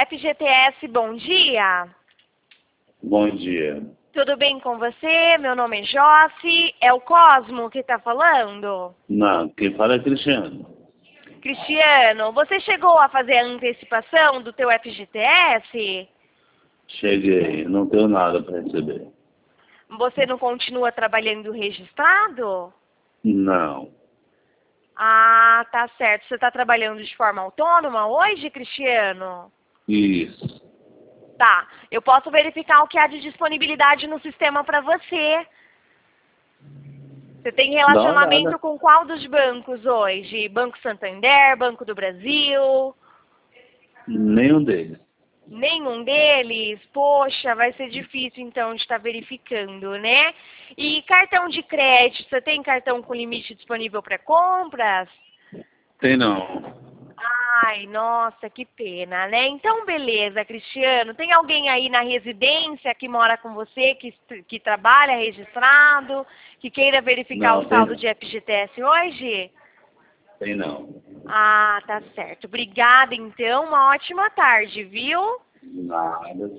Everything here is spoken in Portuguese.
FGTS, bom dia. Bom dia. Tudo bem com você? Meu nome é Josi. É o Cosmo que está falando? Não, quem fala é Cristiano. Cristiano, você chegou a fazer a antecipação do teu FGTS? Cheguei, não tenho nada para receber. Você não continua trabalhando registrado? Não, Ah, tá certo. Você está trabalhando de forma autônoma hoje, Cristiano? isso. Tá. Eu posso verificar o que há de disponibilidade no sistema para você. Você tem Dá uma relacionamento olhada. com qual dos bancos hoje? Banco Santander, Banco do Brasil? Nenhum deles. Nenhum deles? Poxa, vai ser difícil então de estar verificando, né? E cartão de crédito, você tem cartão com limite disponível para compras? Tem não. Ai, nossa, que pena, né? Então, beleza, Cristiano. Tem alguém aí na residência que mora com você, que trabalha registrado, que queira verificar o Não, tem saldo não. de FGTS hoje? Tem não. Ah, tá certo. Obrigada, então. Uma ótima tarde, viu? Nada.